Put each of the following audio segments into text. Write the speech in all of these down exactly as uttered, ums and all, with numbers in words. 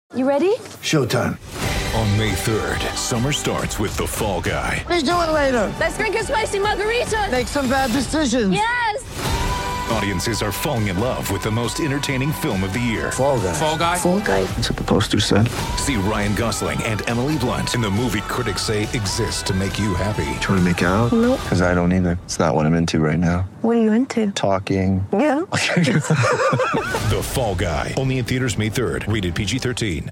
You ready? Showtime. On May third, summer starts with The Fall Guy. Let's do it later. Let's drink a spicy margarita. Make some bad decisions. Yes! Audiences are falling in love with the most entertaining film of the year. Fall Guy. Fall Guy? Fall guy. That's what the poster said. See Ryan Gosling and Emily Blunt in the movie critics say exists to make you happy. Trying to make it out? Nope. Because I don't either. It's not what I'm into right now. What are you into? Talking. Yeah. The Fall Guy. Only in theaters May third. Rated P G thirteen.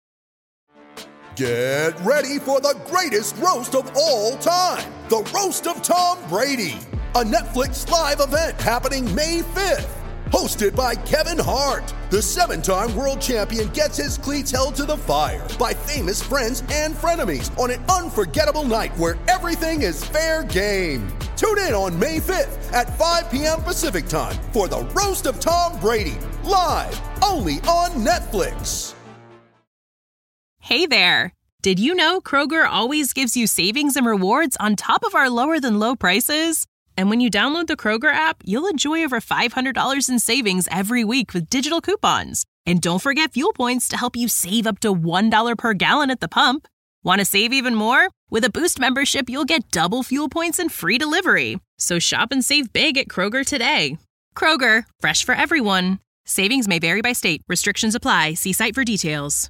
Get ready for the greatest roast of all time. The Roast of Tom Brady. A Netflix live event happening May fifth. Hosted by Kevin Hart. The seven-time world champion gets his cleats held to the fire by famous friends and frenemies on an unforgettable night where everything is fair game. Tune in on May fifth at five p.m. Pacific time for the Roast of Tom Brady. Live only on Netflix. Hey there! Did you know Kroger always gives you savings and rewards on top of our lower-than-low prices? And when you download the Kroger app, you'll enjoy over five hundred dollars in savings every week with digital coupons. And don't forget fuel points to help you save up to one dollar per gallon at the pump. Want to save even more? With a Boost membership, you'll get double fuel points and free delivery. So shop and save big at Kroger today. Kroger, fresh for everyone. Savings may vary by state. Restrictions apply. See site for details.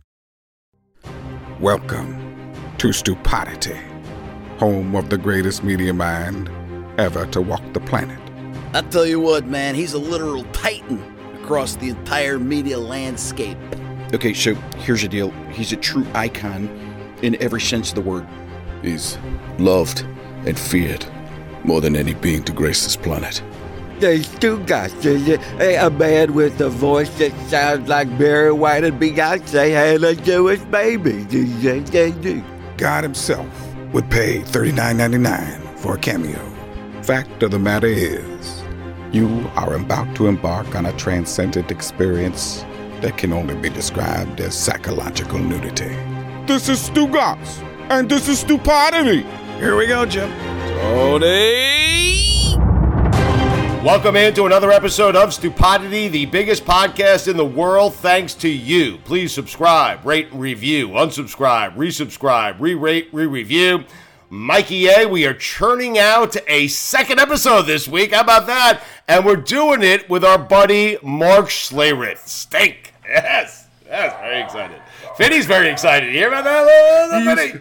Welcome to Stupidity, home of the greatest media mind ever to walk the planet. I tell you what, man, he's a literal titan across the entire media landscape. Okay, so here's the deal. He's a true icon in every sense of the word. He's loved and feared more than any being to grace this planet. There's two guys. A man with a voice that sounds like Barry White and Beyonce had a Jewish baby. God himself would pay thirty-nine ninety-nine for a cameo. Fact of the matter is, you are about to embark on a transcendent experience that can only be described as psychological nudity. This is Stu Goss, and this is Stupidity. Here we go, Jim. Tony! Welcome into another episode of Stupidity, the biggest podcast in the world, thanks to you. Please subscribe, rate, and review, unsubscribe, resubscribe, re-rate, re-review. Mikey A, we are churning out a second episode this week. How about that? And we're doing it with our buddy Mark Schlereth. Stink. Yes. Yes, very excited. Finney's very excited. You hear about that, Finney?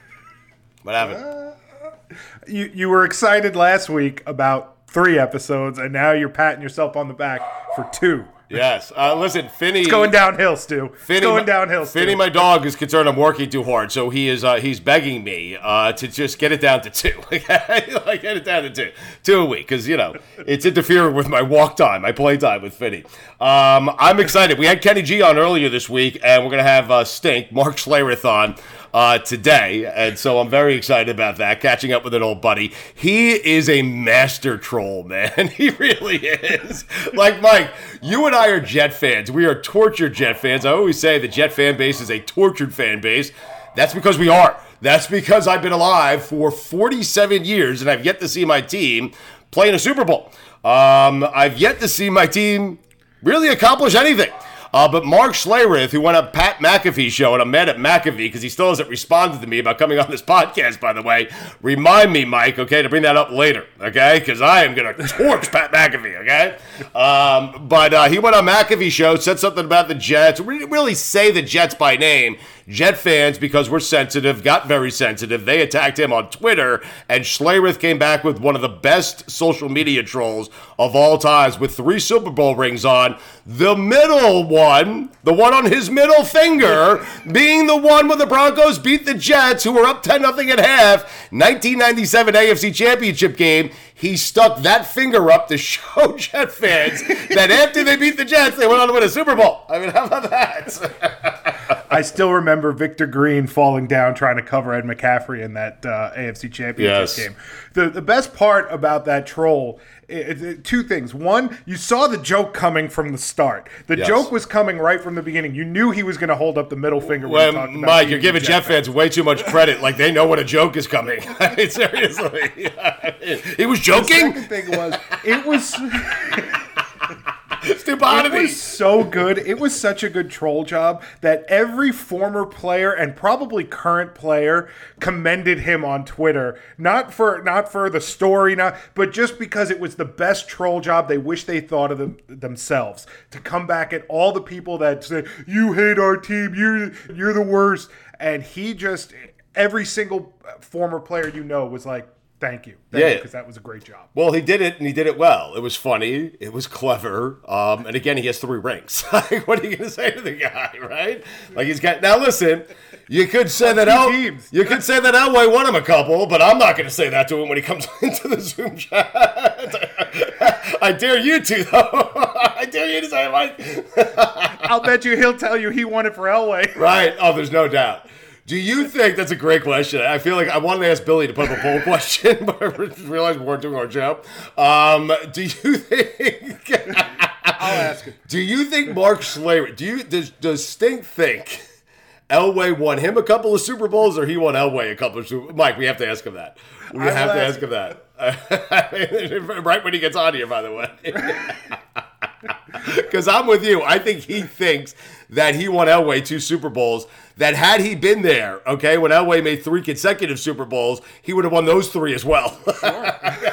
What happened? Uh, you, you were excited last week about three episodes, and now you're patting yourself on the back for two. Yes. Uh, listen, Finney... It's going downhill, Stu. Finney, it's going downhill, Stu. Finney, my dog, is concerned I'm working too hard, so he is uh, he's begging me uh, to just get it down to two. Like, get it down to two. Two a week, because, you know, it's interfering with my walk time, my play time with Finney. Um, I'm excited. We had Kenny G on earlier this week, and we're going to have uh, Stink, Mark Schlereth, on Uh, today, and so I'm very excited about that, catching up with an old buddy. He is a master troll, man. He really is. Like, Mike, you and I are Jet fans. We are tortured Jet fans. I always say the Jet fan base is a tortured fan base. That's because we are. That's because I've been alive for forty-seven years, and I've yet to see my team play in a Super Bowl. Um, I've yet to see my team really accomplish anything. Uh, but Mark Schlereth, who went on Pat McAfee's show, and I'm mad at McAfee because he still hasn't responded to me about coming on this podcast, by the way. Remind me, Mike, okay, to bring that up later, okay? Because I am going to torch Pat McAfee, okay? Um, but uh, he went on McAfee's show, said something about the Jets. We didn't really say the Jets by name. Jet fans, because we're sensitive, got very sensitive. They attacked him on Twitter, and Schlereth came back with one of the best social media trolls of all times with three Super Bowl rings on. The middle one, the one on his middle finger, being the one when the Broncos beat the Jets, who were up ten nothing at half, nineteen ninety-seven A F C Championship game. He stuck that finger up to show Jet fans that after they beat the Jets, they went on to win a Super Bowl. I mean, how about that? I still remember Victor Green falling down trying to cover Ed McCaffrey in that uh, A F C Championship yes. game. The the best part about that troll, it, it, two things. One, you saw the joke coming from the start. The yes. joke was coming right from the beginning. You knew he was going to hold up the middle finger. Well, when he talked about Mike, you're giving Jet, Jet fans way too much credit. Like, they know when a joke is coming. I mean, seriously. He was joking? The second thing was, it was... Stupidity. It was so good. It was such a good troll job that every former player and probably current player commended him on Twitter. Not for not for the story, not but just because it was the best troll job they wish they thought of them, themselves. To come back at all the people that said, you hate our team, you're, you're the worst. And he just, every single former player you know was like, thank you. Thank yeah. you, because that was a great job. Well, he did it, and he did it well. It was funny. It was clever. Um, and again, he has three rings. Like, what are you going to say to the guy, right? Like, he's got, now listen, you could say that El, you could say that Elway won him a couple, but I'm not going to say that to him when he comes into the Zoom chat. I dare you to, though. I dare you to say it, Mike. I'll bet you he'll tell you he won it for Elway. Right. Oh, there's no doubt. Do you think that's a great question? I feel like I wanted to ask Billy to put up a poll question, but I realized we weren't doing our job. Um, do you think? I'll ask it. Do you think Mark Schlereth? Do you does does Stink think Elway won him a couple of Super Bowls, or he won Elway a couple of Super? Mike, we have to ask him that. We I have to ask him that. Right when he gets on here, by the way. Because I'm with you. I think he thinks that he won Elway two Super Bowls. That had he been there, okay, when Elway made three consecutive Super Bowls, he would have won those three as well. Sure.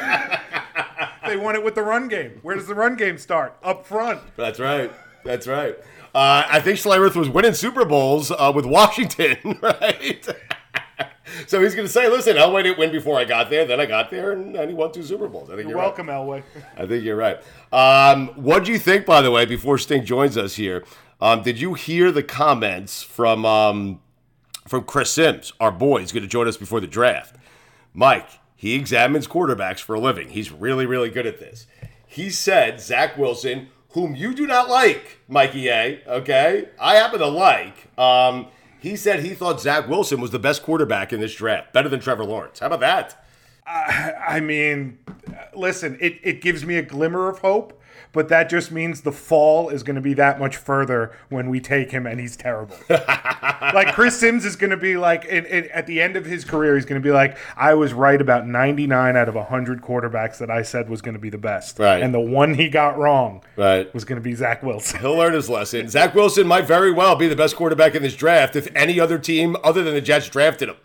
They won it with the run game. Where does the run game start? Up front. That's right. That's right. Uh, I think Schlereth was winning Super Bowls uh, with Washington, right? So he's going to say, listen, Elway didn't win before I got there. Then I got there, and, and he won two Super Bowls. I think you're, you're welcome, right. Elway. I think you're right. Um, what do you think, by the way, before Stink joins us here? Um, did you hear the comments from um, from Chris Sims, our boy? He's going to join us before the draft. Mike, he examines quarterbacks for a living. He's really, really good at this. He said Zach Wilson, whom you do not like, Mikey A, okay? I happen to like. Um, he said he thought Zach Wilson was the best quarterback in this draft, better than Trevor Lawrence. How about that? Uh, I mean, listen, it, it gives me a glimmer of hope. But that just means the fall is going to be that much further when we take him and he's terrible. Like Chris Sims is going to be like, in, in, at the end of his career, he's going to be like, I was right about ninety-nine out of one hundred quarterbacks that I said was going to be the best. Right. And the one he got wrong right. was going to be Zach Wilson. He'll learn his lesson. Zach Wilson might very well be the best quarterback in this draft if any other team other than the Jets drafted him.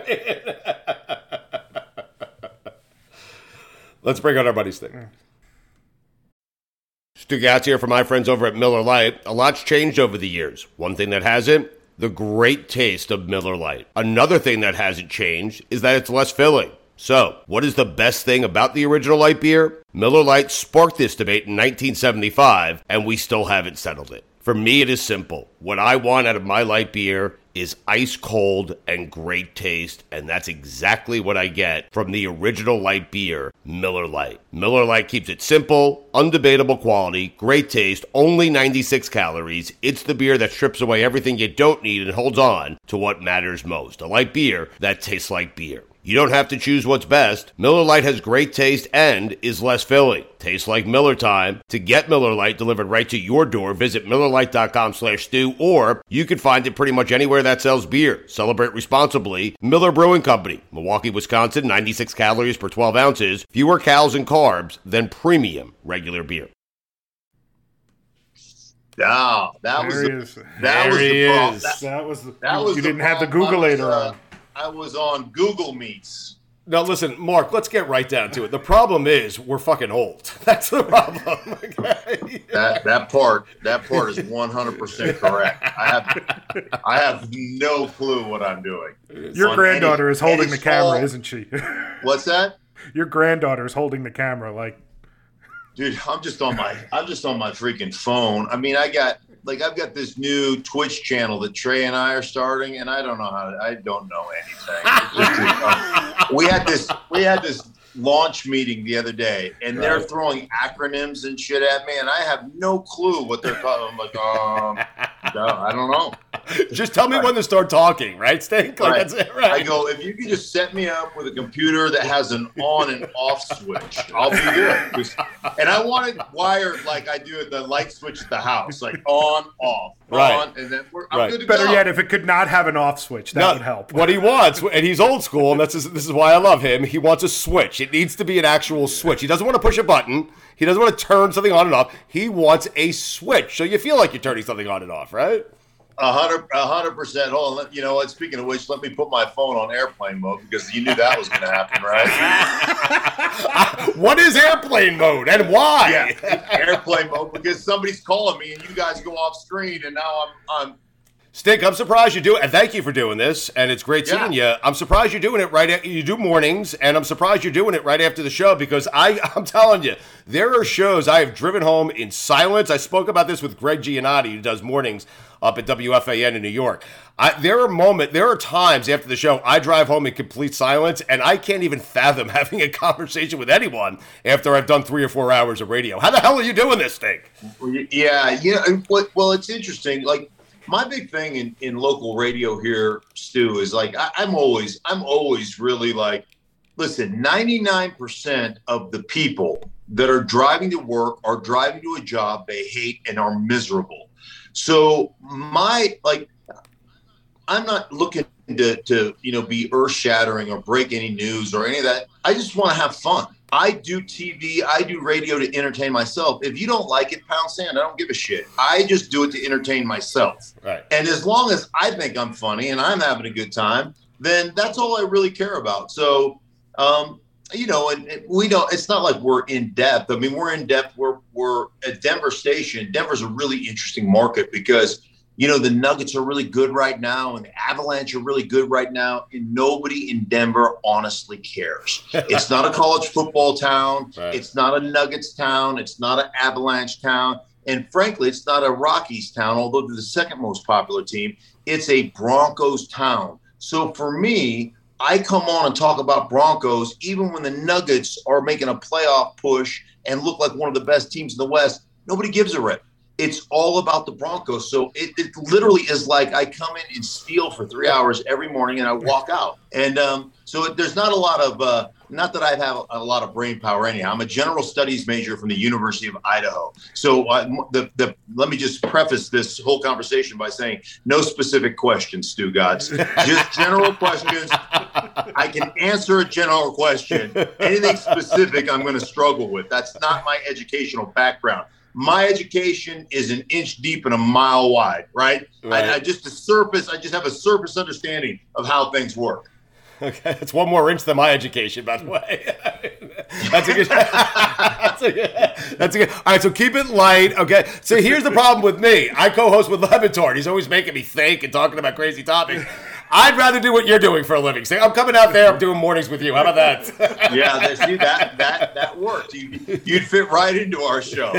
Let's bring on our buddy Stick. Mm. Stu Gatz here from my friends over at Miller Lite. A lot's changed over the years. One thing that hasn't, the great taste of Miller Lite. Another thing that hasn't changed is that it's less filling. So, what is the best thing about the original light beer? Miller Lite sparked this debate in nineteen seventy-five, and we still haven't settled it. For me, it is simple. What I want out of my light beer is ice cold and great taste, and that's exactly what I get from the original light beer, Miller Lite. Miller Lite keeps it simple, undebatable quality, great taste, only ninety-six calories. It's the beer that strips away everything you don't need and holds on to what matters most. A light beer that tastes like beer. You don't have to choose what's best. Miller Lite has great taste and is less filling. Tastes like Miller time. To get Miller Lite delivered right to your door, visit Miller Lite dot com slash stew, or you can find it pretty much anywhere that sells beer. Celebrate responsibly. Miller Brewing Company, Milwaukee, Wisconsin, ninety-six calories per twelve ounces, fewer calories and carbs than premium regular beer. Yeah, that was there the, that was the problem. That, that was the, that was you the didn't have the problem. Googleator uh, on. I was on Google Meets. Now, listen, Mark, let's get right down to it. The problem is we're fucking old. That's the problem. Okay? That that part, that part is one hundred percent correct. I have I have no clue what I'm doing. Your on granddaughter any, is holding the camera, small, isn't she? What's that? Your granddaughter is holding the camera, like. Dude, I'm just on my I'm just on my freaking phone. I mean, I got like I've got this new Twitch channel that Trey and I are starting, and I don't know how to, I don't know anything. Just, um, we had this we had this launch meeting the other day, and right. they're throwing acronyms and shit at me, and I have no clue what they're talking. I'm like, um, no, I don't know. Just tell me when to start talking, right, Stink? Like, Right. that's it, right? I go, if you can just set me up with a computer that has an on and off switch, I'll be good. 'Cause- And I want it wired like I do at the light switch at the house, like on, off, Right. on, and then we're, I'm Right. good to Better go. yet, if it could not have an off switch, that No, would help. What he wants, and he's old school, and that's this is why I love him. He wants a switch. It needs to be an actual switch. He doesn't want to push a button. He doesn't want to turn something on and off. He wants a switch, so you feel like you're turning something on and off, right? A hundred, a hundred percent. Hold on. Let, you know what? Speaking of which, let me put my phone on airplane mode because you knew that was going to happen, right? What is airplane mode and why? Yeah, airplane mode because somebody's calling me and you guys go off screen and now I'm, I'm. Stink, I'm surprised you do it, and thank you for doing this, and it's great seeing Yeah. you. I'm surprised you're doing it right after, you do mornings, and I'm surprised you're doing it right after the show, because I, I'm telling you, there are shows I have driven home in silence. I spoke about this with Greg Giannotti, who does mornings up at W F A N in New York. I, there are moment, there are times after the show I drive home in complete silence, and I can't even fathom having a conversation with anyone after I've done three or four hours of radio. How the hell are you doing this, Stink? Yeah, yeah. and what- Well, it's interesting. Like my big thing in, in local radio here, Stu, is like I, I'm always, I'm always really like, listen, ninety-nine percent of the people that are driving to work are driving to a job they hate and are miserable. So my like, I'm not looking to, to you know be earth shattering or break any news or any of that. I just want to have fun. I do T V, I do radio to entertain myself. If you don't like it, pound sand. I don't give a shit. I just do it to entertain myself. Right. And as long as I think I'm funny and I'm having a good time, then that's all I really care about. So, um, you know, and, and we don't. It's not like we're in depth. I mean, we're in depth. We're we're at Denver Station. Denver's a really interesting market because you know the Nuggets are really good right now, and the Avalanche are really good right now, and nobody in Denver honestly cares. It's not a college football town. Right. It's not a Nuggets town. It's not an Avalanche town. And frankly, it's not a Rockies town, although they're the second most popular team. It's a Broncos town. So for me, I come on and talk about Broncos even when the Nuggets are making a playoff push and look like one of the best teams in the West. Nobody gives a rip. It's all about the Broncos. So it, it literally is like I come in and steal for three hours every morning and I walk out. And um, so it, there's not a lot of, uh, not that I have a, a lot of brain power anyhow. I'm a general studies major from the University of Idaho. So uh, the, the, let me just preface this whole conversation by saying no specific questions, Stu Gotts. Just general questions. I can answer a general question. Anything specific I'm going to struggle with. That's not my educational background. My education is an inch deep and a mile wide, right? Right. I, I just the surface. I just have a surface understanding of how things work. Okay, that's one more inch than my education, by the way. That's a good. That's a good. That's a good. All right, so keep it light. Okay, so here's the problem with me. I co-host with Levitard. He's always making me think and talking about crazy topics. I'd rather do what you're doing for a living. So I'm coming out there. I'm doing mornings with you. How about that? Yeah, that, see that that that worked. You, you'd fit right into our show.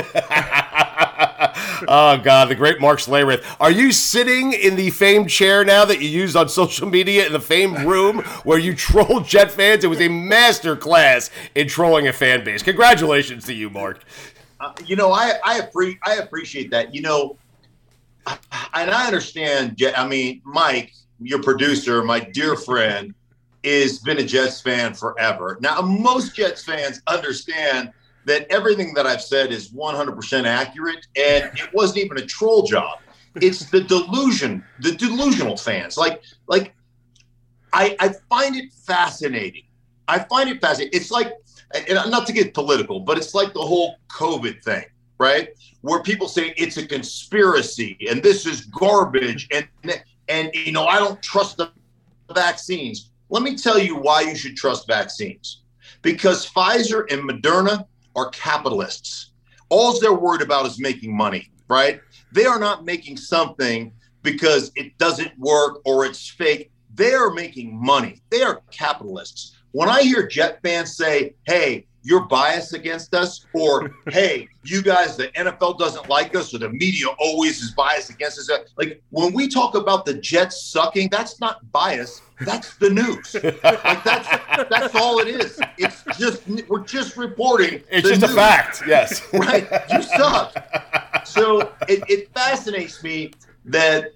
Oh, God, the great Mark Schlereth. Are you sitting in the famed chair now that you used on social media in the famed room where you trolled Jet fans? It was a master class in trolling a fan base. Congratulations to you, Mark. Uh, you know, I I, appre- I appreciate that. You know, I, and I understand. Jet, I mean, Mike, your producer, my dear friend, has been a Jets fan forever. Now, most Jets fans understand that everything that I've said is one hundred percent accurate, and it wasn't even a troll job. It's the delusion, the delusional fans. Like, like I, I find it fascinating. I find it fascinating. It's like, and not to get political, but it's like the whole COVID thing, right? Where people say it's a conspiracy and this is garbage, and and you know I don't trust the vaccines. Let me tell you why you should trust vaccines. Because Pfizer and Moderna are capitalists. All they're worried about is making money, right? They are not making something because it doesn't work or it's fake. They are making money. They are capitalists. When I hear Jet fans say, hey, you're biased against us, or hey, you guys, the N F L doesn't like us, or the media always is biased against us. Like when we talk about the Jets sucking, that's not bias. That's the news. Like that's that's all it is. It's just we're just reporting. It's just news. a fact. Yes. Right. You suck. So it, it fascinates me that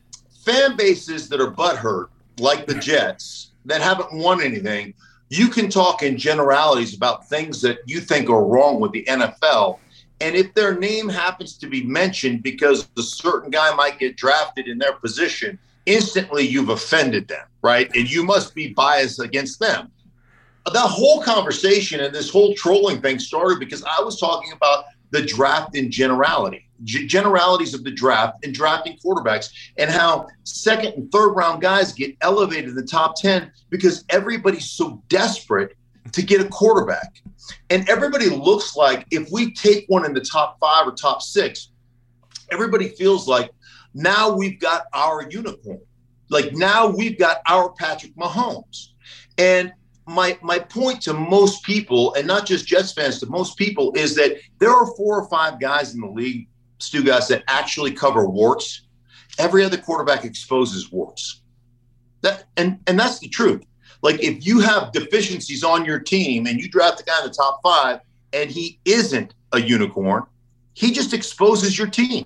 fan bases that are butthurt, like the Jets, that haven't won anything, you can talk in generalities about things that you think are wrong with the N F L. And if their name happens to be mentioned because a certain guy might get drafted in their position, instantly you've offended them, right? And you must be biased against them. The whole conversation and this whole trolling thing started because I was talking about the draft in generality, G- generalities of the draft and drafting quarterbacks, and how second and third round guys get elevated in the top ten because everybody's so desperate to get a quarterback. And everybody looks like if we take one in the top five or top six, everybody feels like now we've got our unicorn. Like now we've got our Patrick Mahomes. And my my point to most people, and not just Jets fans, to most people, is that there are four or five guys in the league, Stu guys, that actually cover warts. Every other quarterback exposes warts. That and and that's the truth. Like if you have deficiencies on your team and you draft a guy in the top five and he isn't a unicorn, he just exposes your team.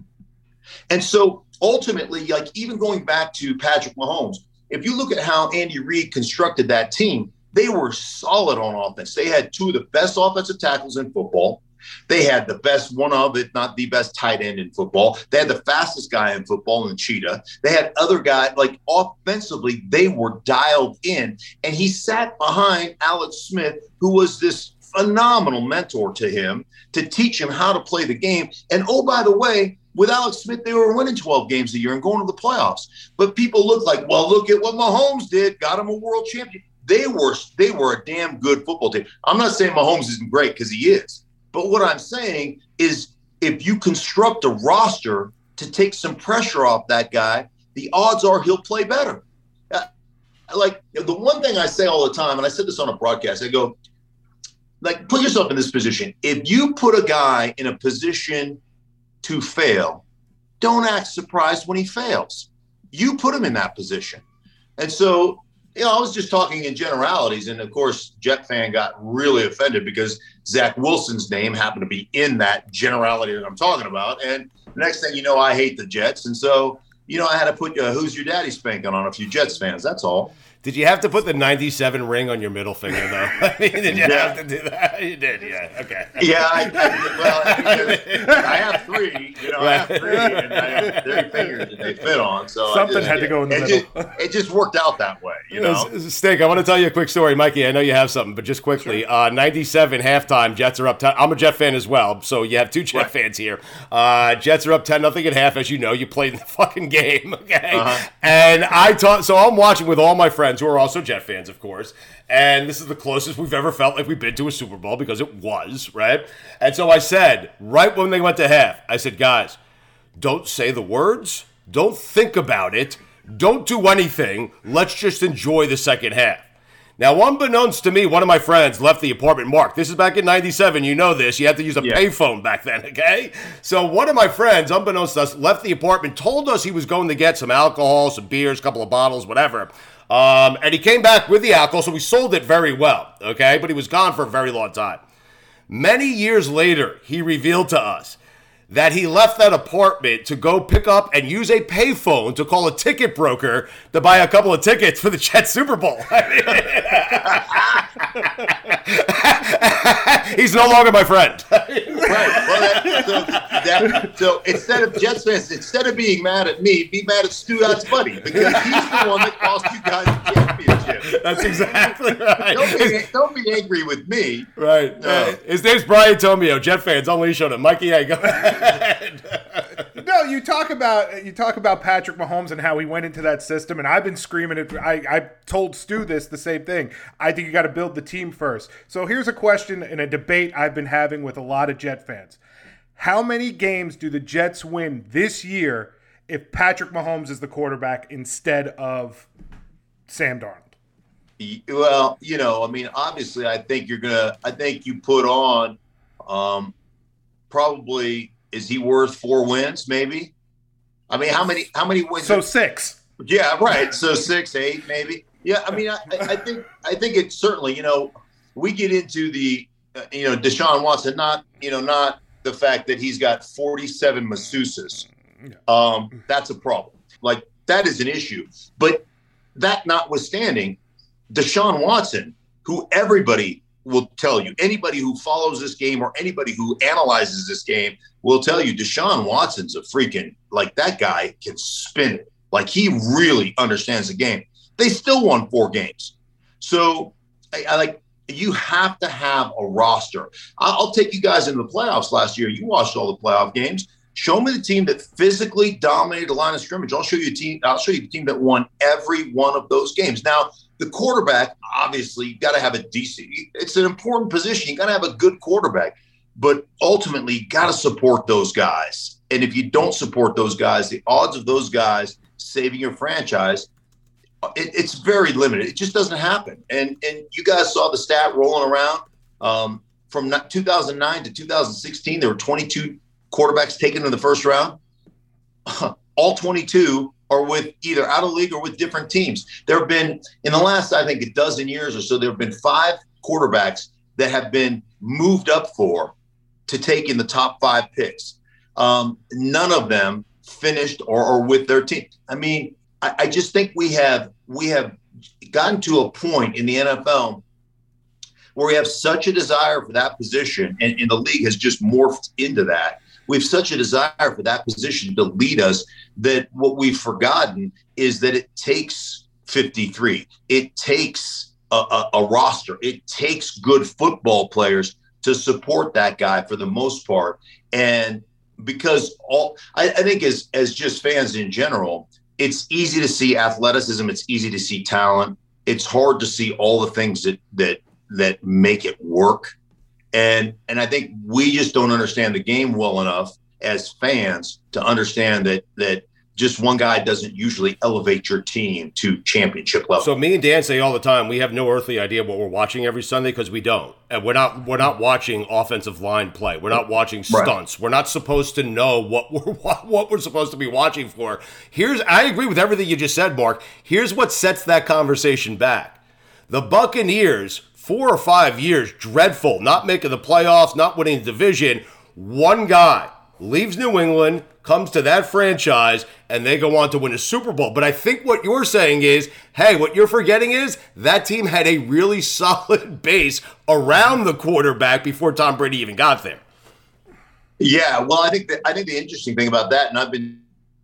And so ultimately, like even going back to Patrick Mahomes, if you look at how Andy Reid constructed that team, they were solid on offense. They had two of the best offensive tackles in football. They had the best, one of, if not the best, tight end in football. They had the fastest guy in football in Cheetah. They had other guys, like offensively, they were dialed in. And he sat behind Alex Smith, who was this phenomenal mentor to him to teach him how to play the game. And oh, by the way, with Alex Smith, they were winning twelve games a year and going to the playoffs. But people look like, well, look at what Mahomes did, got him a world champion. They were they were a damn good football team. I'm not saying Mahomes isn't great because he is. But what I'm saying is if you construct a roster to take some pressure off that guy, the odds are he'll play better. Uh, like the one thing I say all the time, and I said this on a broadcast, I go, like, put yourself in this position. If you put a guy in a position to fail, don't act surprised when he fails. You put him in that position. And so, you know, I was just talking in generalities, and of course, Jet fan got really offended because Zach Wilson's name happened to be in that generality that I'm talking about. And the next thing you know, I hate the Jets. And so, you know, I had to put uh, Who's Your Daddy spanking on a few Jets fans. That's all. Did you have to put the ninety-seven ring on your middle finger, though? I mean, did you Yeah. have to do that? You did, yeah. Okay. Yeah, I, I, well, I, I have three. You know, I have three, and I have three fingers that they fit on. So Something I just, had to go in the it middle. Just, it just worked out that way, you know. Stink, I want to tell you a quick story. Mikey, I know you have something, but just quickly. Sure. Uh, ninety-seven halftime, Jets are up ten. I'm a Jet fan as well, so you have two Jet right. fans here. Uh, Jets are up ten nothing at half, as you know. You played in the fucking game, okay? Uh-huh. And I taught, so I'm watching with all my friends who are also Jet fans. Fans, of course, and this is the closest we've ever felt like we've been to a Super Bowl because it was, right? And so I said, right when they went to half, I said, guys, don't say the words, don't think about it, don't do anything, let's just enjoy the second half. Now, unbeknownst to me, one of my friends left the apartment. Mark, this is back in ninety-seven, you know this, you had to use a yeah. payphone back then, okay? So one of my friends, unbeknownst to us, left the apartment, told us he was going to get some alcohol, some beers, a couple of bottles, whatever. Um, and he came back with the alcohol, so we sold it very well, okay? But he was gone for a very long time. Many years later, he revealed to us that he left that apartment to go pick up and use a payphone to call a ticket broker to buy a couple of tickets for the Jets Super Bowl. He's no longer my friend. Right. Well, that, so, that, so instead of Jets fans, instead of being mad at me, be mad at Stu God's buddy because he's the one that cost you guys the championship. That's exactly right. Don't be, don't be angry with me. Right. No. Uh, his name's Brian Tomeo. Jet fans, unleash on him. Mikey, yeah, go ahead. No, you talk about you talk about Patrick Mahomes and how he went into that system, and I've been screaming it. I, I told Stu this the same thing. I think you got to build the team first. So here's a question and a debate I've been having with a lot of Jet fans. How many games do the Jets win this year if Patrick Mahomes is the quarterback instead of Sam Darnold? Well, you know, I mean, obviously, I think you're gonna. I think you put on um, probably. Is he worth four wins? Maybe. I mean, how many? How many wins? So six. Yeah, right. So six, eight, maybe. Yeah, I mean, I, I think I think it's certainly. You know, we get into the uh, you know Deshaun Watson, not you know not the fact that he's got forty-seven masseuses. Um, that's a problem. Like that is an issue. But that notwithstanding, Deshaun Watson, who everybody will tell you, anybody who follows this game or anybody who analyzes this game will tell you, Deshaun Watson's a freaking, like, that guy can spin it. Like, he really understands the game. They still won four games. So I, I like, you have to have a roster. I'll take you guys into the playoffs last year. You watched all the playoff games. Show me the team that physically dominated the line of scrimmage. I'll show you a team. I'll show you the team that won every one of those games. Now, the quarterback, obviously, you got to have a decent. It's an important position. You got to have a good quarterback, but ultimately, you got to support those guys. And if you don't support those guys, the odds of those guys saving your franchise, it, it's very limited. It just doesn't happen. And and you guys saw the stat rolling around um, from two thousand nine to two thousand sixteen. There were twenty-two quarterbacks taken in the first round. All twenty-two are with either out of league or with different teams. There have been, in the last, I think, a dozen years or so, there have been five quarterbacks that have been moved up for to take in the top five picks. Um, none of them finished or, or with their team. I mean, I, I just think we have we have gotten to a point in the N F L where we have such a desire for that position, and, and the league has just morphed into that. We have such a desire for that position to lead us that what we've forgotten is that it takes fifty-three. It takes a, a, a roster. It takes good football players to support that guy for the most part. And because all I, I think as, as just fans in general, it's easy to see athleticism. It's easy to see talent. It's hard to see all the things that that that make it work. And and I think we just don't understand the game well enough as fans to understand that that just one guy doesn't usually elevate your team to championship level. So me and Dan say all the time, we have no earthly idea what we're watching every Sunday because we don't. And we're not we're not watching offensive line play. We're not watching stunts. Right. We're not supposed to know what we're what we're supposed to be watching for. Here's I agree with everything you just said, Mark. Here's what sets that conversation back. The Buccaneers, four or five years, dreadful, not making the playoffs, not winning the division. One guy leaves New England, comes to that franchise, and they go on to win a Super Bowl. But I think what you're saying is, hey, what you're forgetting is that team had a really solid base around the quarterback before Tom Brady even got there. Yeah, well, I think that, I think the interesting thing about that, and I've been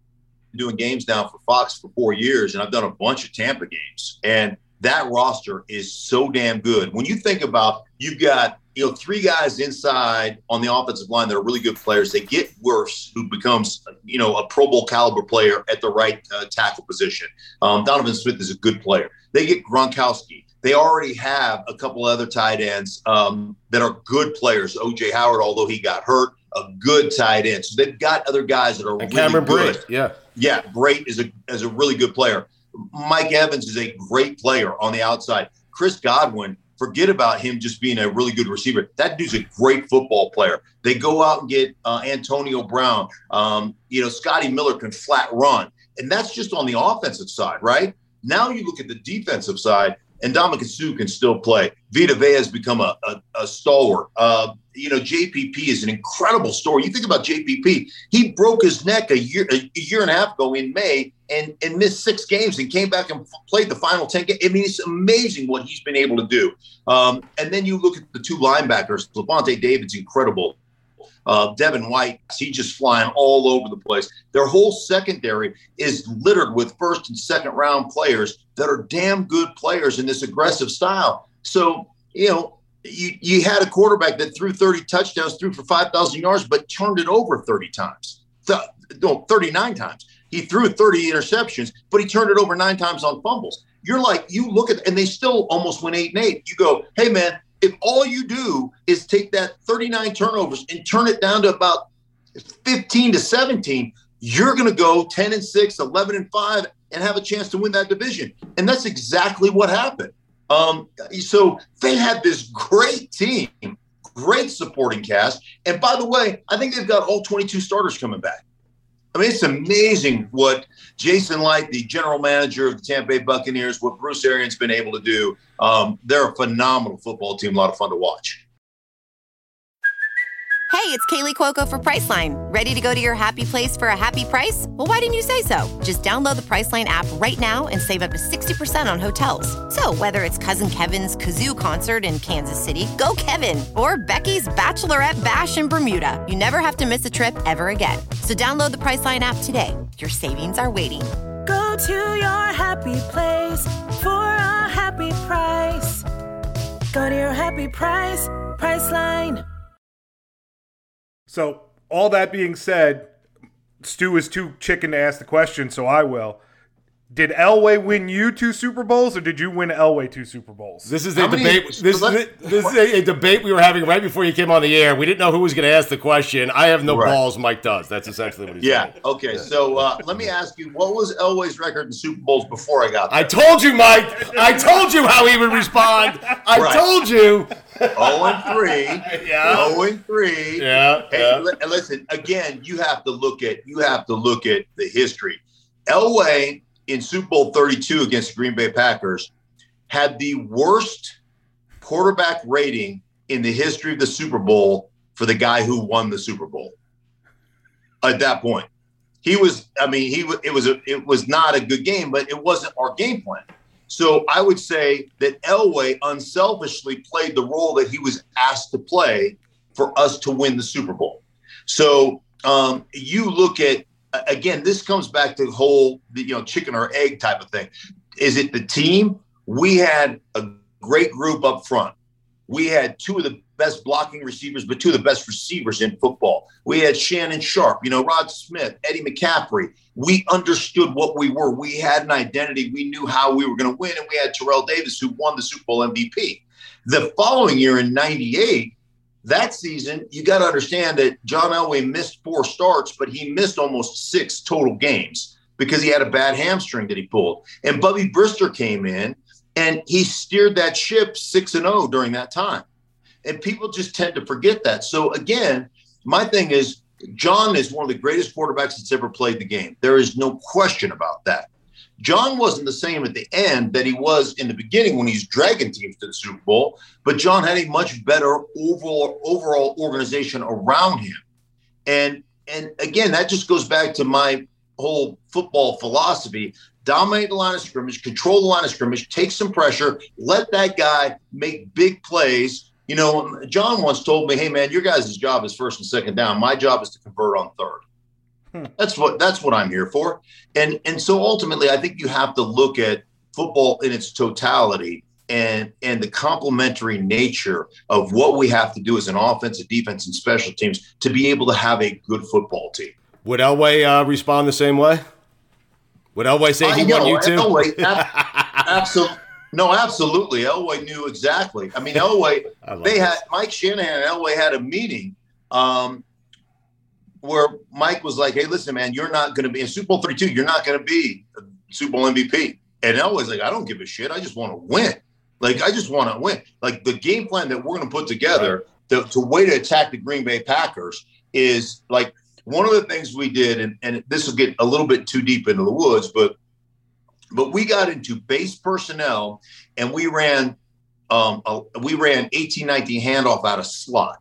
doing games now for Fox for four years, and I've done a bunch of Tampa games, and that roster is so damn good. When you think about, you've got, you know, three guys inside on the offensive line that are really good players. They get Wirfs, who becomes, you know, a Pro Bowl caliber player at the right uh, tackle position. Um, Donovan Smith is a good player. They get Gronkowski. They already have a couple other tight ends um, that are good players. O J Howard, although he got hurt, a good tight end. So they've got other guys that are and really Cameron good. Brate, yeah. Yeah, Brate is a, is a really good player. Mike Evans is a great player on the outside. Chris Godwin, forget about him just being a really good receiver. That dude's a great football player. They go out and get uh, Antonio Brown. Um, you know, Scotty Miller can flat run. And that's just on the offensive side, right? Now you look at the defensive side, and Ndamukong Suh can still play. Vita Vea has become a, a, a stalwart. Uh, you know, J P P is an incredible story. You think about J P P, he broke his neck a year a year and a half ago in May and, and missed six games and came back and played the final ten games. I mean, it's amazing what he's been able to do. Um, and then you look at the two linebackers. Levante David's incredible. Uh, Devin White, he's just flying all over the place. Their whole secondary is littered with first and second round players that are damn good players in this aggressive style. So, you know, you, you had a quarterback that threw thirty touchdowns, threw for five thousand yards, but turned it over thirty times. Th- no, thirty-nine times. He threw thirty interceptions, but he turned it over nine times on fumbles. You're like, you look at, and they still almost went eight and eight. You go, hey, man, if all you do is take that thirty-nine turnovers and turn it down to about fifteen to seventeen, you're going to go ten and six, eleven and five, and have a chance to win that division. And that's exactly what happened. Um, so they had this great team, great supporting cast. And by the way, I think they've got all twenty-two starters coming back. I mean, it's amazing what Jason Light, the general manager of the Tampa Bay Buccaneers, what Bruce Arians been able to do. Um, they're a phenomenal football team, a lot of fun to watch. Hey, it's Kaylee Cuoco for Priceline. Ready to go to your happy place for a happy price? Well, why didn't you say so? Just download the Priceline app right now and save up to sixty percent on hotels. So whether it's Cousin Kevin's Kazoo Concert in Kansas City, go Kevin, or Becky's Bachelorette Bash in Bermuda, you never have to miss a trip ever again. So download the Priceline app today. Your savings are waiting. Go to your happy place for a happy price. Go to your happy price, Priceline. So, all that being said, Stu is too chicken to ask the question, so I will. Did Elway win you two Super Bowls, or did you win Elway two Super Bowls? This is a debate. This, is a, this is a, a debate we were having right before you came on the air. We didn't know who was going to ask the question. I have no Right. balls. Mike does. That's essentially what he's Yeah. saying. Okay. So uh, let me ask you, what was Elway's record in Super Bowls before I got there? I told you, Mike. I told you how he would respond. I Right. told you. oh and three. Yeah. oh and three. Yeah, Hey, yeah. li- listen, again, you have to look at you have to look at the history. Elway in Super Bowl thirty-two against the Green Bay Packers had the worst quarterback rating in the history of the Super Bowl for the guy who won the Super Bowl. At that point, he was. I mean, he was. It was. A, it was not a good game, but it wasn't our game plan. So I would say that Elway unselfishly played the role that he was asked to play for us to win the Super Bowl. So um, you look at, again, this comes back to the whole, you know, chicken or egg type of thing. Is it the team? We had a great group up front. We had two of the best blocking receivers, but two of the best receivers in football. We had Shannon Sharp, you know, Rod Smith, Eddie McCaffrey. We understood what we were. We had an identity. We knew how we were going to win. And we had Terrell Davis, who won the Super Bowl M V P. The following year in ninety-eight, that season, you got to understand that John Elway missed four starts, but he missed almost six total games because he had a bad hamstring that he pulled. And Bubby Brister came in, and he steered that ship six and oh during that time. And people just tend to forget that. So, again, my thing is, John is one of the greatest quarterbacks that's ever played the game. There is no question about that. John wasn't the same at the end that he was in the beginning when he's dragging teams to the Super Bowl, but John had a much better overall overall organization around him. And and again, that just goes back to my whole football philosophy. Dominate the line of scrimmage, control the line of scrimmage, take some pressure, let that guy make big plays. You know, John once told me, hey, man, your guys' job is first and second down. My job is to convert on third. Hmm. That's what that's what I'm here for. And and so ultimately, I think you have to look at football in its totality and and the complementary nature of what we have to do as an offensive, defense, and special teams to be able to have a good football team. Would Elway uh, respond the same way? Would Elway say he I won know, you too? Elway, ab- absolutely. No, absolutely. Elway knew exactly. I mean, Elway, they had Mike Shanahan and Elway had a meeting um, where Mike was like, hey, listen, man, you're not going to be in Super Bowl thirty-two. You're not going to be a Super Bowl M V P. And Elway's like, I don't give a shit. I just want to win. Like, I just want to win. Like, the game plan that we're going to put together to, to way to attack the Green Bay Packers is like one of the things we did, and, and this will get a little bit too deep into the woods, but But we got into base personnel, and we ran um, a, we ran eighteen nineteen handoff out of slot.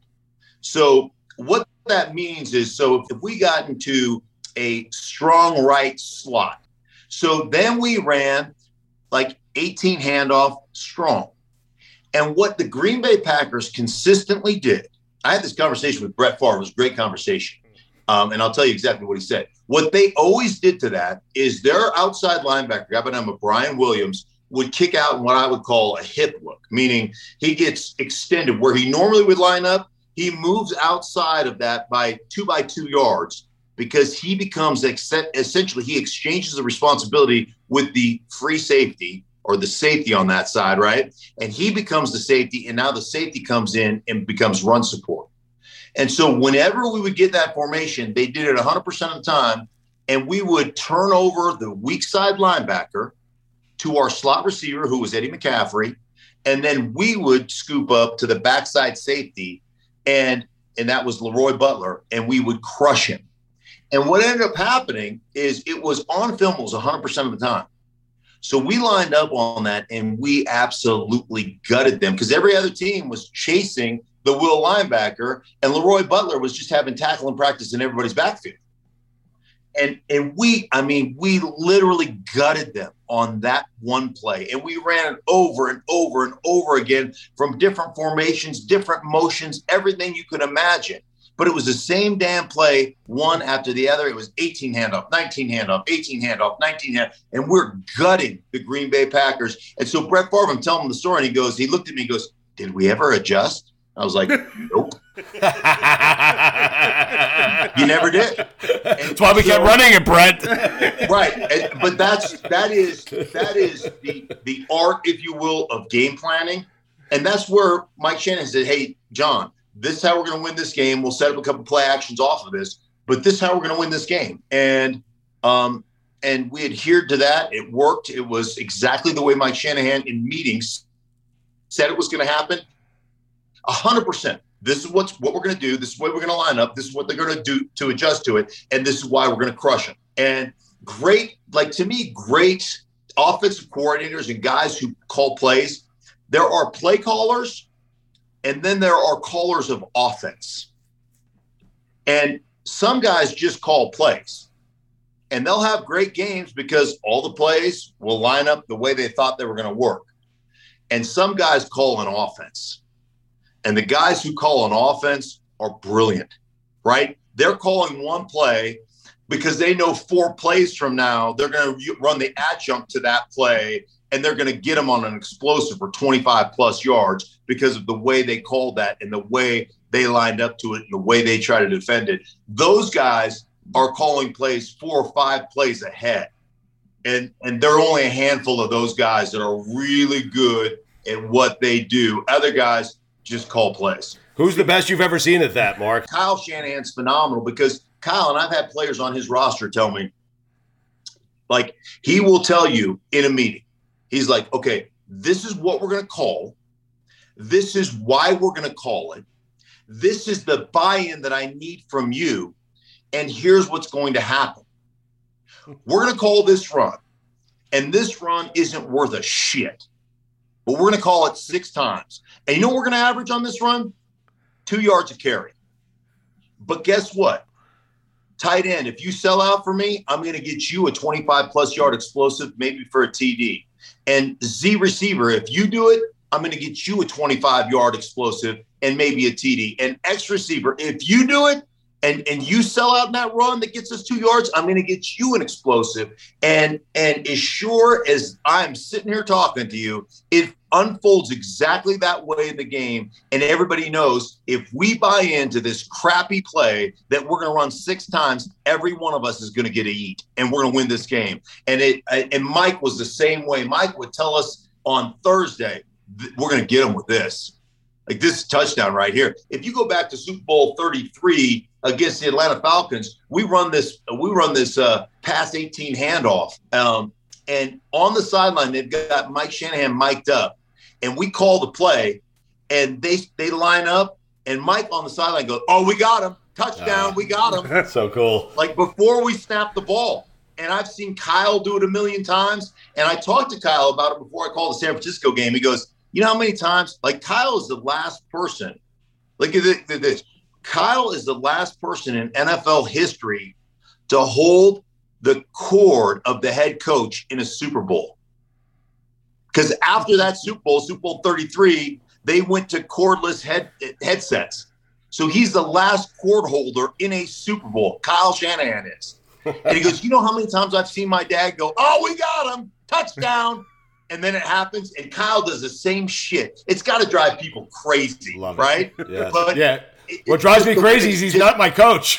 So what that means is, so if we got into a strong right slot, so then we ran like eighteen handoff strong. And what the Green Bay Packers consistently did, I had this conversation with Brett Favre. It was a great conversation. Um, and I'll tell you exactly what he said. What they always did to that is their outside linebacker, guy by the name of Brian Williams, would kick out in what I would call a hip look, meaning he gets extended where he normally would line up. He moves outside of that by two by two yards because he becomes ex- essentially he exchanges the responsibility with the free safety or the safety on that side, right? And he becomes the safety, and now the safety comes in and becomes run support. And so whenever we would get that formation, they did it one hundred percent of the time, and we would turn over the weak side linebacker to our slot receiver, who was Eddie McCaffrey, and then we would scoop up to the backside safety, and and that was Leroy Butler, and we would crush him. And what ended up happening is it was on film, it was one hundred percent of the time. So we lined up on that, and we absolutely gutted them because every other team was chasing the will linebacker, and Leroy Butler was just having tackling practice in everybody's backfield. And and we, I mean, we literally gutted them on that one play. And we ran it over and over and over again from different formations, different motions, everything you could imagine. But it was the same damn play, one after the other. It was eighteen handoff, nineteen handoff, eighteen handoff, nineteen handoff. And we're gutting the Green Bay Packers. And so Brett Favre, I'm telling him the story, and he goes, he looked at me and goes, did we ever adjust? I was like, nope. You never did. And that's why we so, kept running it, Brett. Right. And, but that's that is that is the the art, if you will, of game planning. And that's where Mike Shanahan said, hey, John, this is how we're going to win this game. We'll set up a couple play actions off of this, but this is how we're going to win this game. And um and we adhered to that. It worked. It was exactly the way Mike Shanahan in meetings said it was going to happen. A hundred percent. This is what's what we're going to do. This is what we're going to line up. This is what they're going to do to adjust to it. And this is why we're going to crush them. And great, like to me, great offensive coordinators and guys who call plays. There are play callers, and then there are callers of offense. And some guys just call plays. And they'll have great games because all the plays will line up the way they thought they were going to work. And some guys call an offense. And the guys who call an offense are brilliant, right? They're calling one play because they know four plays from now, they're going to run the adjunct to that play, and they're going to get them on an explosive for twenty-five plus yards because of the way they called that and the way they lined up to it and the way they try to defend it. Those guys are calling plays four or five plays ahead. And, and there are only a handful of those guys that are really good at what they do. Other guys just call plays. Who's the best you've ever seen at that, Mark? Kyle Shanahan's phenomenal because Kyle, and I've had players on his roster tell me, like, he will tell you in a meeting, he's like, okay, this is what we're going to call. This is why we're going to call it. This is the buy-in that I need from you. And here's what's going to happen. We're going to call this run. And this run isn't worth a shit. But we're going to call it six times. And you know what we're going to average on this run? Two yards a carry. But guess what? Tight end, if you sell out for me, I'm going to get you a twenty-five plus yard explosive, maybe for a T D. And Z receiver, if you do it, I'm going to get you a twenty-five yard explosive and maybe a T D. And X receiver, if you do it, and and you sell out in that run that gets us two yards, I'm going to get you an explosive. And and as sure as I'm sitting here talking to you, it unfolds exactly that way in the game. And everybody knows if we buy into this crappy play that we're going to run six times, every one of us is going to get a eat, and we're going to win this game. And it and Mike was the same way. Mike would tell us on Thursday, we're going to get him with this. Like this touchdown right here. If you go back to Super Bowl thirty-three against the Atlanta Falcons, we run this we run this uh, pass eighteen handoff. Um, and on the sideline, they've got Mike Shanahan mic'd up. And we call the play, and they they line up, and Mike on the sideline goes, oh, we got him. Touchdown, uh, we got him. That's so cool. Like before we snap the ball. And I've seen Kyle do it a million times. And I talked to Kyle about it before I called the San Francisco game. He goes, you know how many times? Like Kyle is the last person. Look at this. Kyle is the last person in N F L history to hold the cord of the head coach in a Super Bowl. Because after that Super Bowl, Super Bowl thirty-three, they went to cordless head headsets. So he's the last cord holder in a Super Bowl. Kyle Shanahan is. And he goes, you know how many times I've seen my dad go, oh, we got him, touchdown. And then it happens, and Kyle does the same shit. It's got to drive people crazy, Love right? It. Yes. But yeah. It, what drives me crazy is he's just, not my coach.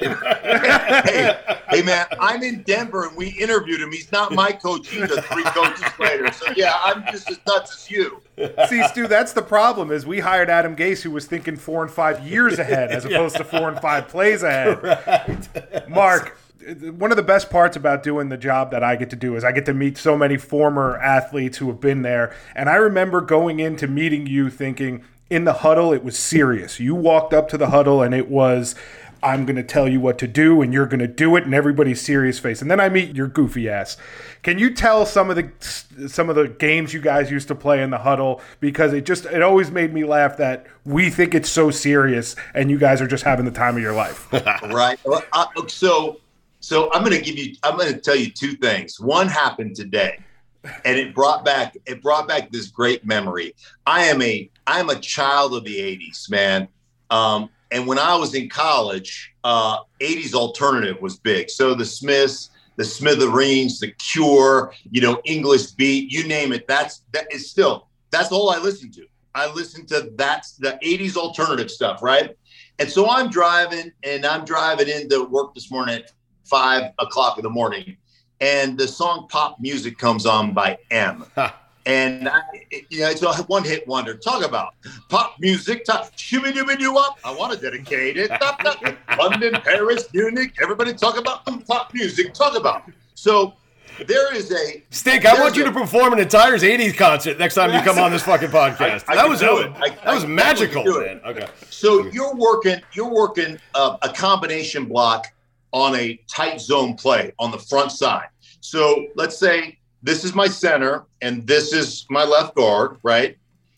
hey, hey, man, I'm in Denver, and we interviewed him. He's not my coach either, three coaches later. So, yeah, I'm just as nuts as you. See, Stu, that's the problem is we hired Adam Gase, who was thinking four and five years ahead as opposed yeah. to four and five plays ahead. Right. Mark, one of the best parts about doing the job that I get to do is I get to meet so many former athletes who have been there. And I remember going into meeting you thinking in the huddle, it was serious. You walked up to the huddle and it was I'm going to tell you what to do and you're going to do it, and everybody's serious face. And then I meet your goofy ass. Can you tell some of the some of the games you guys used to play in the huddle? Because it just it always made me laugh that we think it's so serious and you guys are just having the time of your life. Right. Well, I, so so I'm going to give you I'm going to tell you two things. One happened today, and it brought back it brought back this great memory. I am a I am a child of the eighties, man. Um, and when I was in college, uh, eighties alternative was big. So the Smiths, the Smithereens, the Cure, you know, English Beat, you name it. That's that is still that's all I listen to. I listen to that's the eighties alternative stuff, right? And so I'm driving, and I'm driving into work this morning at five o'clock in the morning, and the song "Pop Music" comes on by M. And I, you know, it's a one-hit wonder. Talk about pop music. Talk, shooby dooby doo up. I want to dedicate it. Stop, stop. London, Paris, Munich. Everybody talk about um, pop music. Talk about. So there is a Stink. I want you a, to perform an entire eighties concert next time you come on this fucking podcast. I, I that was do it. I, that was I, magical, I man. Okay. So you're working. You're working uh, a combination block on a tight zone play on the front side. So let's say this is my center and this is my left guard, right?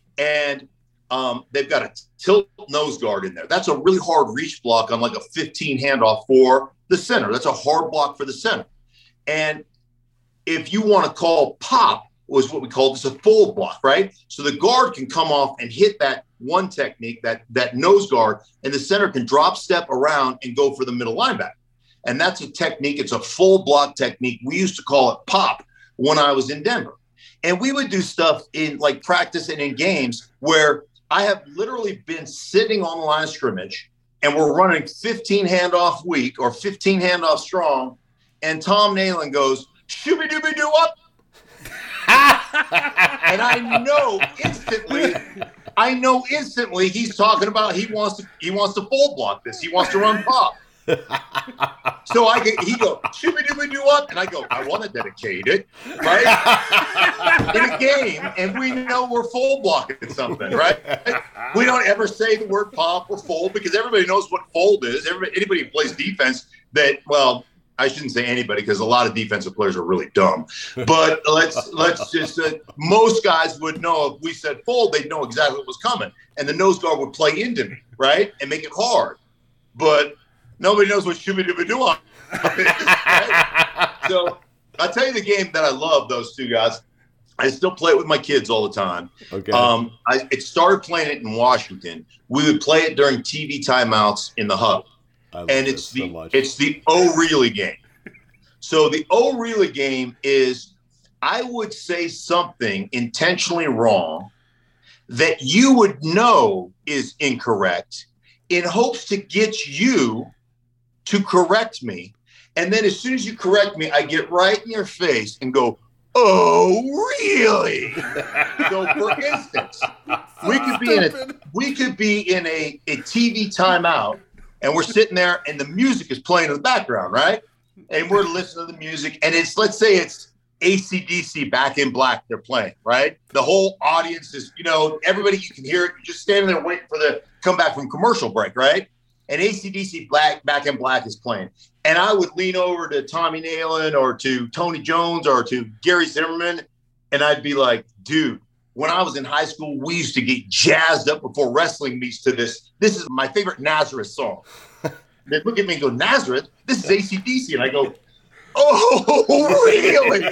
And um, they've got a tilt nose guard in there. That's a really hard reach block on like a fifteen handoff for the center. That's a hard block for the center. And if you want to call pop, was what we call this a full block, right? So the guard can come off and hit that one technique, that that nose guard, and the center can drop step around and go for the middle linebacker. And that's a technique. It's a full block technique. We used to call it pop when I was in Denver. And we would do stuff in like practice and in games where I have literally been sitting on the line of scrimmage and we're running fifteen handoff weak or fifteen handoff strong. And Tom Nalen goes, shooby dooby doo up. And I know instantly, I know instantly he's talking about he wants to he wants to full block this. He wants to run pop. So I get, he go, shooby dooby doo up, and I go, I want to dedicate it, right? In a game, and we know we're full blocking something, right? We don't ever say the word pop or fold because everybody knows what fold is. Everybody, anybody who plays defense that, well, I shouldn't say anybody because a lot of defensive players are really dumb. But let's let's just uh, most guys would know if we said fold, they'd know exactly what was coming, and the nose guard would play into me, right, and make it hard. But nobody knows what shooby dooby doo on. Right? So I'll tell you the game that I love. Those two guys. I still play it with my kids all the time. Okay. Um, I it started playing it in Washington. We would play it during T V timeouts in the hub. And it's the so it's the O'Reilly game. So the O'Reilly game is I would say something intentionally wrong that you would know is incorrect in hopes to get you to correct me. And then as soon as you correct me, I get right in your face and go, oh, really? So for instance, we could be in a we could be in a, a T V timeout. And we're sitting there and the music is playing in the background, right? And we're listening to the music. And it's, let's say it's A C D C Back in Black they're playing, right? The whole audience is, you know, everybody, you can hear it. You're just standing there waiting for the comeback from commercial break, right? And A C D C Black, Back in Black is playing. And I would lean over to Tommy Nalen or to Tony Jones or to Gary Zimmerman. And I'd be like, dude, when I was in high school, we used to get jazzed up before wrestling meets to this. This is my favorite Nazareth song. They look at me and go, Nazareth? This is A C D C. And I go, oh, really?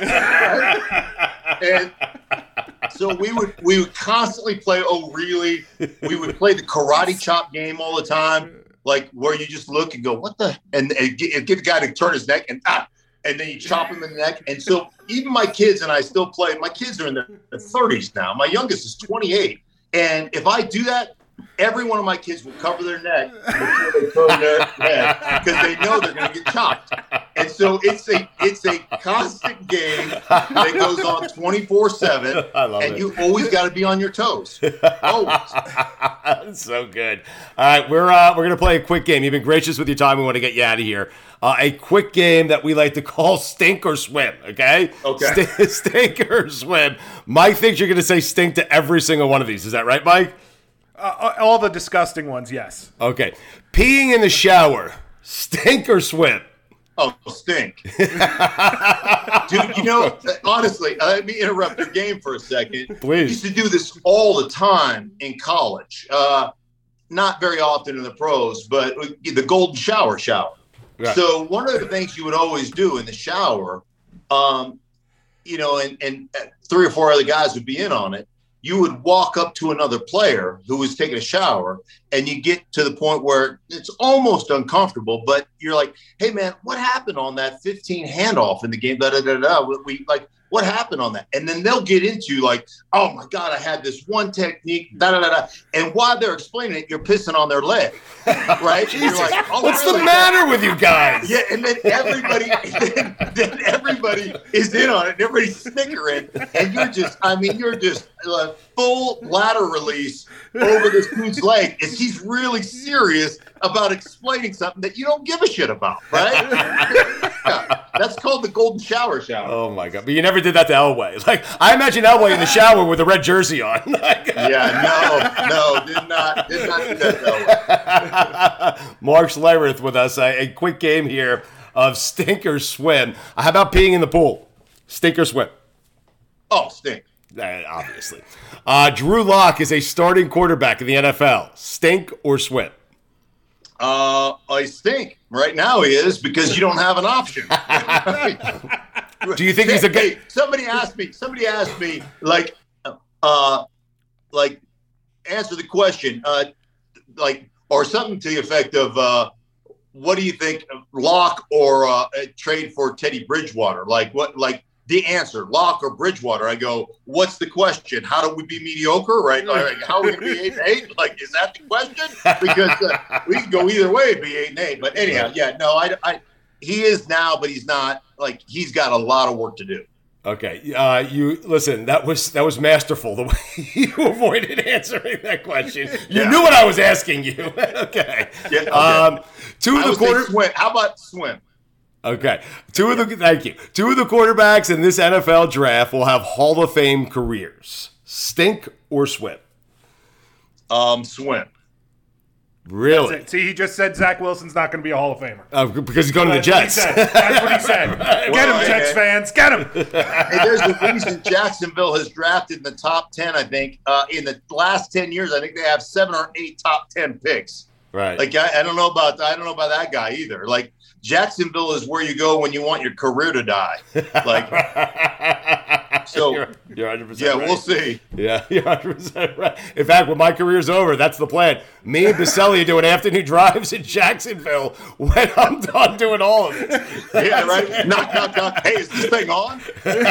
And so we would we would constantly play, oh, really? We would play the karate chop game all the time, like where you just look and go, what the? And, and get, get the guy to turn his neck and ah. And then you chop him in the neck. And so even my kids and I still play. My kids are in their thirties now. My youngest is twenty-eight. And if I do that, every one of my kids will cover their neck before they turn their head because they know they're going to get chopped. And so it's a it's a constant game that goes on twenty-four seven. I love and it. you always got to be on your toes. Always. That's so good. All right, we're uh, we're gonna play a quick game. You've been gracious with your time. We want to get you out of here. Uh, a quick game that we like to call Stink or Swim. Okay. Okay. St- stink or Swim. Mike thinks you're gonna say stink to every single one of these. Is that right, Mike? Uh, all the disgusting ones, yes. Okay. Peeing in the shower, stink or swim? Oh, stink. Dude, you know, honestly, uh, let me interrupt your game for a second. Please. I used to do this all the time in college. Uh, not very often in the pros, but the golden shower shower. Right. So one of the things you would always do in the shower, um, you know, and, and three or four other guys would be in on it, you would walk up to another player who was taking a shower, and you get to the point where it's almost uncomfortable, but you're like, hey, man, what happened on that fifteen handoff in the game? Da, da, da, da. We, like, what happened on that? And then they'll get into like, oh, my God, I had this one technique, da, da, da, da. And while they're explaining it, you're pissing on their leg, right? Jesus, you're like, oh, what's really? the matter with you guys? Yeah, and then everybody, then, then everybody is in on it, and everybody's snickering, and you're just, I mean, you're just a full ladder release over this dude's leg as he's really serious about explaining something that you don't give a shit about, right? Yeah, that's called the golden shower shower. Oh my God! But you never did that to Elway. Like I imagine Elway in the shower with a red jersey on. Yeah, no, no, did not, did not do that to Elway. Mark Schlereth with us. A, a quick game here of stink or swim. How about peeing in the pool? Stink or swim? Oh, stink. Uh, obviously. Uh, Drew Lock is a starting quarterback in the N F L. Stink or swim? Uh, I stink. Right now he is because you don't have an option. Do you think he's a good? Hey, somebody asked me. Somebody asked me, like, uh, like, answer the question, uh, like, or something to the effect of, uh, what do you think, Locke or uh, trade for Teddy Bridgewater? Like, what, like. The answer, Locke or Bridgewater. I go, what's the question? How do we be mediocre, right? Like, how are we going to be eight and eight? Like, is that the question? Because uh, we can go either way and be eight and eight. But anyhow, yeah, no, I, I, he is now, but he's not. Like, he's got a lot of work to do. Okay, uh, you listen. That was that was masterful. The way you avoided answering that question. You yeah. knew what I was asking you. Okay. Yeah. Okay. Um, two of the quarter. Swim. How about swim? Okay, two of the thank you. Two of the quarterbacks in this N F L draft will have Hall of Fame careers. Stink or swim? Um, swim. Really? See, he just said Zach Wilson's not going to be a Hall of Famer. Uh, because he's going to the Jets. That's what he said. Get well, him, Jets hey, fans. Get him. Hey, there's a reason Jacksonville has drafted in the top ten, I think. Uh, in the last ten years, I think they have seven or eight top ten picks. Right. Like, I, I don't know about I don't know about that guy either. Like, Jacksonville is where you go when you want your career to die. Like, so you're, you're one hundred percent yeah, right. We'll see. Yeah, you're one hundred percent right. In fact, when my career's over, that's the plan. Me and Baselli doing afternoon drives in Jacksonville when I'm done doing all of it. Yeah, right. Knock, knock, knock. Hey, is this thing on?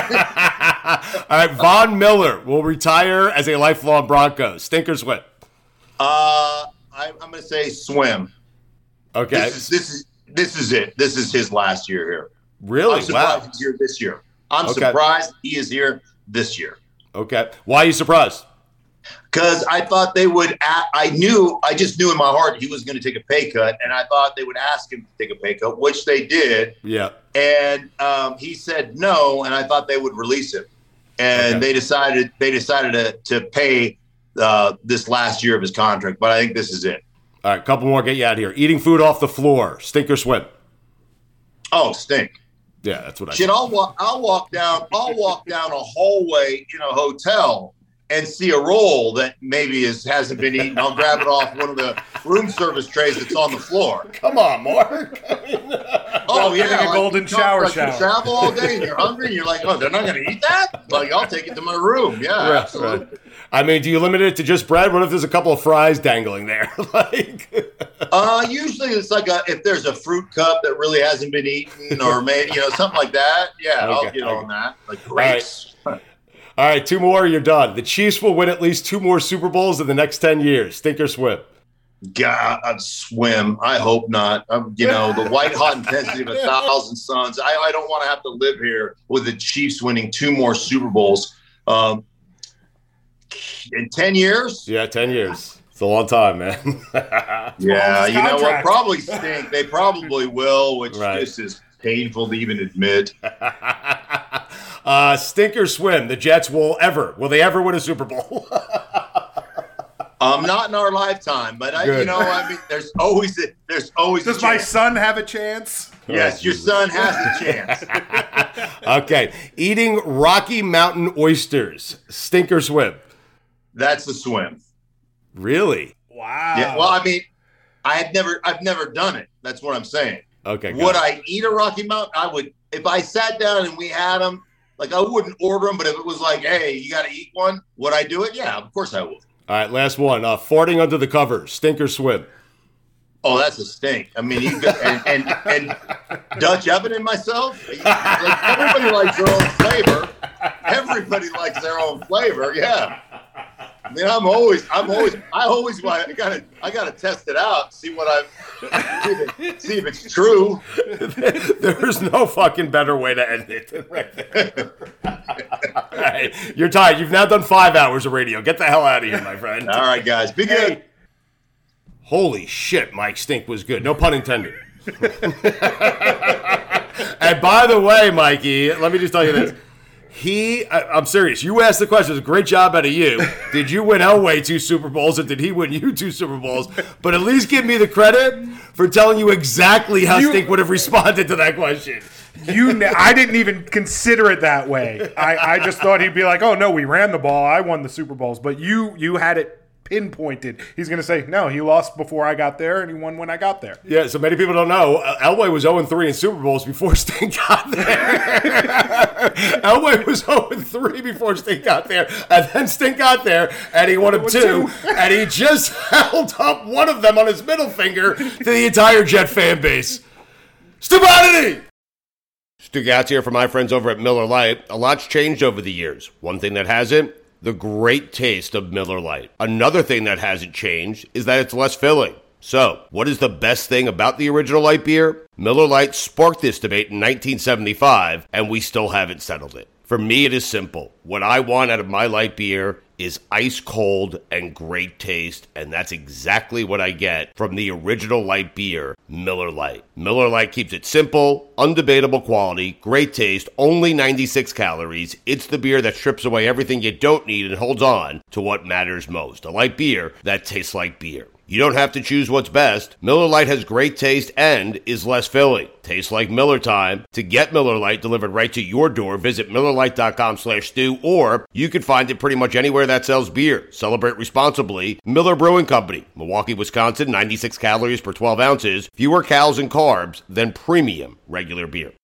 All right, Von Miller will retire as a lifelong Bronco. Stink or swim? Uh, I, I'm going to say swim. Okay. This is, this is This is it. This is his last year here. Really? I'm surprised Wow. he's here this year. I'm okay. surprised he is here this year. Okay. Why are you surprised? Because I thought they would – I knew – I just knew in my heart he was going to take a pay cut, and I thought they would ask him to take a pay cut, which they did. Yeah. And um, he said no, and I thought they would release him. And okay. they decided they decided to, to pay uh, this last year of his contract, but I think this is it. All right, a couple more, get you out of here. Eating food off the floor, stink or swim? Oh, stink. Yeah, that's what I. Shit, I'll walk. I'll walk down. I'll walk down a hallway in a hotel and see a roll that maybe is hasn't been eaten. I'll grab it off one of the room service trays that's on the floor. Come on, Mark. I mean, oh yeah, like a golden like, shower like shower. You travel all day and you're hungry and you're like, oh, they're not going to eat that? Like, I'll take it to my room. Yeah, right, absolutely. Right. I mean, do you limit it to just bread? What if there's a couple of fries dangling there? like, uh, usually it's like a, if there's a fruit cup that really hasn't been eaten, or maybe you know something like that. Yeah, okay, I'll get okay. on that. Like grapes. All right. All right, two more. You're done. The Chiefs will win at least two more Super Bowls in the next ten years. Stink or swim? God, I'd swim. I hope not. Um, you know, the white hot intensity of a thousand suns. I, I don't want to have to live here with the Chiefs winning two more Super Bowls. Um, In ten years? Yeah, ten years. It's a long time, man. Yeah, you know what? Probably stink. They probably will, which right. just is painful to even admit. uh, stink or swim? The Jets will ever, will they ever win a Super Bowl? Um, not in our lifetime, but I, you know, I mean, there's always a, there's always. Does a my chance. son have a chance? Yes, your son has a chance. Okay, eating Rocky Mountain oysters, stink or swim? That's a swim. Really? Wow. Yeah. Well, I mean, I had never, I've never done it. That's what I'm saying. Okay. Would I eat a Rocky Mountain? I would. If I sat down and we had them, like I wouldn't order them, but if it was like, hey, you got to eat one, would I do it? Yeah, of course I would. All right, last one. Uh, farting under the covers, stink or swim? Oh, that's a stink. I mean, you go, and, and and Dutch Evan and myself, like, everybody likes their own flavor. Everybody likes their own flavor. Yeah. I mean, I'm always, I'm always, I always want. I gotta, I gotta test it out, see what I, see if, it, see if it's true. There's no fucking better way to end it than right there. All right, you're tired. You've now done five hours of radio. Get the hell out of here, my friend. All right, guys, be good. Hey. Holy shit, Mike Stink was good. No pun intended. And by the way, Mikey, let me just tell you this. He, I, I'm serious. You asked the question. It's a great job out of you. Did you win Elway two Super Bowls, or did he win you two Super Bowls? But at least give me the credit for telling you exactly how you, Stink would have responded to that question. You, I didn't even consider it that way. I, I just thought he'd be like, "Oh no, we ran the ball. I won the Super Bowls." But you, you had it pinpointed. He's going to say, "No, he lost before I got there, and he won when I got there." Yeah, so many people don't know. Uh, Elway was oh and three in Super Bowls before Stink got there. Elway was oh and three before Stink got there, and then Stink got there, and he won him two, and he just held up one of them on his middle finger to the entire Jet fan base. Stupidity! Stu Gatz here for my friends over at Miller Lite. A lot's changed over the years. One thing that hasn't, the great taste of Miller Lite. Another thing that hasn't changed is that it's less filling. So, what is the best thing about the original light beer? Miller Lite sparked this debate in nineteen seventy-five, and we still haven't settled it. For me, it is simple. What I want out of my light beer is ice cold and great taste, and that's exactly what I get from the original light beer, Miller Lite. Miller Lite keeps it simple, undebatable quality, great taste, only ninety-six calories. It's the beer that strips away everything you don't need and holds on to what matters most. A light beer that tastes like beer. You don't have to choose what's best. Miller Lite has great taste and is less filling. Tastes like Miller time. To get Miller Lite delivered right to your door, visit Miller Lite dot com slash stew, or you can find it pretty much anywhere that sells beer. Celebrate responsibly. Miller Brewing Company, Milwaukee, Wisconsin, ninety-six calories per twelve ounces, fewer calories and carbs than premium regular beer.